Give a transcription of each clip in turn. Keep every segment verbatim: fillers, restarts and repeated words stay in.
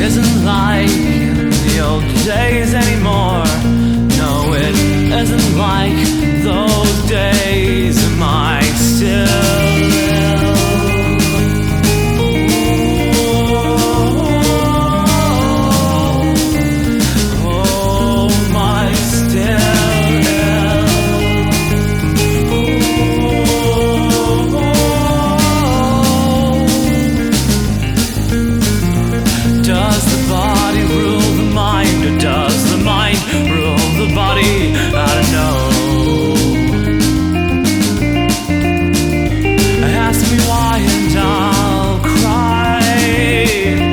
isn't like the old days anymore. No, it isn't like those days. Am I still ill? Oh, am I still ill? Does the body rule the mind, or does the mind rule the body? I don't know. Ask me why and I'll cry.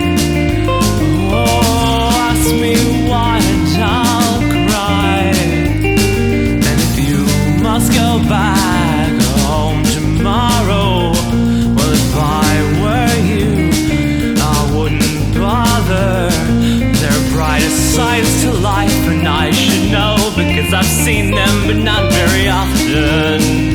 Oh, ask me why and I'll cry. And if you must go back home tomorrow, well, if I were you, I wouldn't bother. There are brighter sides to life, and I should know, because I've seen them, but not very often.